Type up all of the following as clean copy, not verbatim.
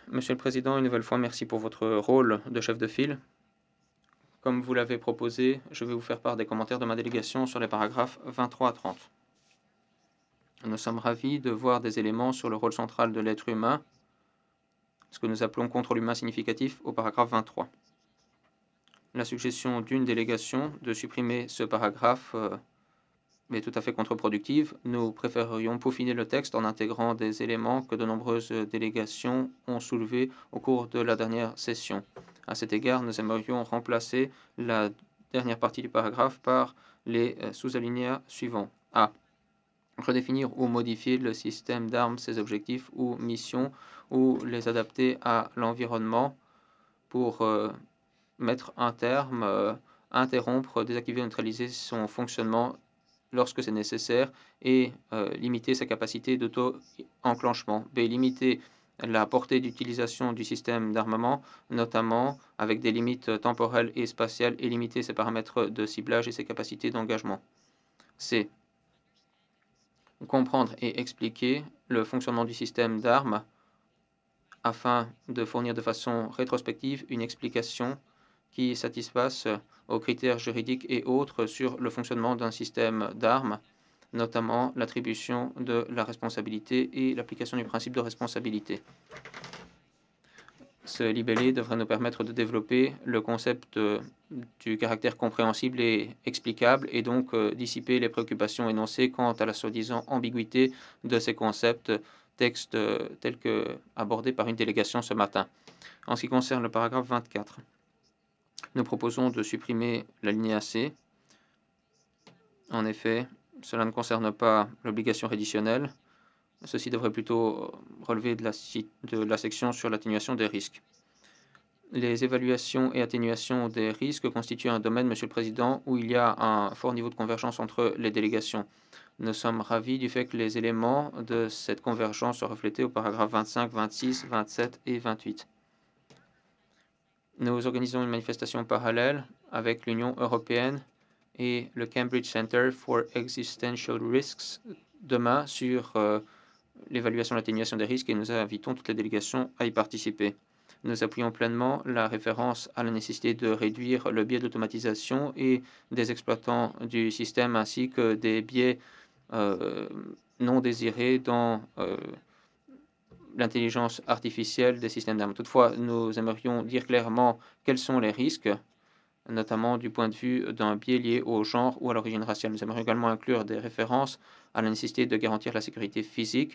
Monsieur le Président, une nouvelle fois, merci pour votre rôle de chef de file. Comme vous l'avez proposé, je vais vous faire part des commentaires de ma délégation sur les paragraphes 23 à 30. Nous sommes ravis de voir des éléments sur le rôle central de l'être humain, ce que nous appelons contrôle humain significatif au paragraphe 23. La suggestion d'une délégation de supprimer ce paragraphe est tout à fait contre-productive. Nous préférerions peaufiner le texte en intégrant des éléments que de nombreuses délégations ont soulevés au cours de la dernière session. À cet égard, nous aimerions remplacer la dernière partie du paragraphe par les sous-alinéas suivants. A. Redéfinir ou modifier le système d'armes, ses objectifs ou missions, ou les adapter à l'environnement pour mettre un terme, interrompre, désactiver, neutraliser son fonctionnement lorsque c'est nécessaire et limiter sa capacité d'auto-enclenchement. B. Limiter la portée d'utilisation du système d'armement, notamment avec des limites temporelles et spatiales, et limiter ses paramètres de ciblage et ses capacités d'engagement. C. Comprendre et expliquer le fonctionnement du système d'armes afin de fournir de façon rétrospective une explication qui satisfasse aux critères juridiques et autres sur le fonctionnement d'un système d'armes, notamment l'attribution de la responsabilité et l'application du principe de responsabilité. Ce libellé devrait nous permettre de développer le concept du caractère compréhensible et explicable et donc dissiper les préoccupations énoncées quant à la soi-disant ambiguïté de ces concepts, textes tels que abordés par une délégation ce matin. En ce qui concerne le paragraphe 24, nous proposons de supprimer l'alinéa C. En effet, cela ne concerne pas l'obligation réditionnelle. Ceci devrait plutôt relever de la section sur l'atténuation des risques. Les évaluations et atténuations des risques constituent un domaine, Monsieur le Président, où il y a un fort niveau de convergence entre les délégations. Nous sommes ravis du fait que les éléments de cette convergence soient reflétés au paragraphe 25, 26, 27 et 28. Nous organisons une manifestation parallèle avec l'Union européenne et le Cambridge Center for Existential Risks demain sur l'évaluation et l'atténuation des risques et nous invitons toutes les délégations à y participer. Nous appuyons pleinement la référence à la nécessité de réduire le biais d'automatisation et des exploitants du système ainsi que des biais non désirés dans l'intelligence artificielle des systèmes d'armes. Toutefois, nous aimerions dire clairement quels sont les risques, notamment du point de vue d'un biais lié au genre ou à l'origine raciale. Nous aimerions également inclure des références à la nécessité de garantir la sécurité physique,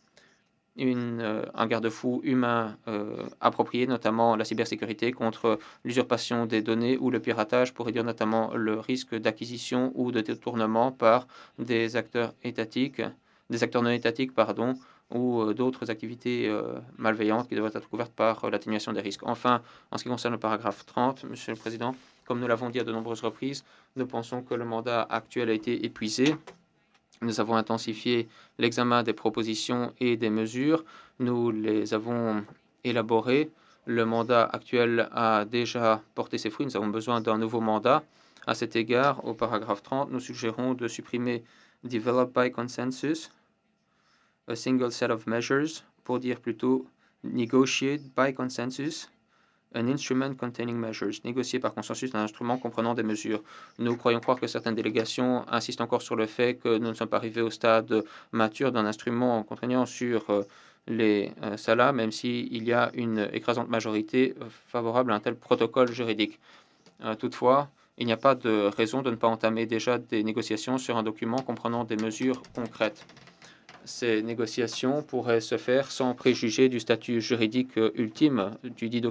un garde-fou humain approprié, notamment la cybersécurité contre l'usurpation des données ou le piratage pour réduire notamment le risque d'acquisition ou de détournement par des acteurs étatiques, des acteurs non étatiques, pardon, ou d'autres activités malveillantes qui devraient être couvertes par l'atténuation des risques. Enfin, en ce qui concerne le paragraphe 30, Monsieur le Président, comme nous l'avons dit à de nombreuses reprises, nous pensons que le mandat actuel a été épuisé. Nous avons intensifié l'examen des propositions et des mesures. Nous les avons élaborées. Le mandat actuel a déjà porté ses fruits. Nous avons besoin d'un nouveau mandat. À cet égard, au paragraphe 30, nous suggérons de supprimer Develop by consensus, a single set of measures, pour dire plutôt Negotiate by consensus, an instrument containing measures, négocié par consensus un instrument comprenant des mesures. Nous croyons croire que certaines délégations insistent encore sur le fait que nous ne sommes pas arrivés au stade mature d'un instrument contraignant sur les salas, même s'il y a une écrasante majorité favorable à un tel protocole juridique. Toutefois, il n'y a pas de raison de ne pas entamer déjà des négociations sur un document comprenant des mesures concrètes. Ces négociations pourraient se faire sans préjuger du statut juridique ultime du dit document.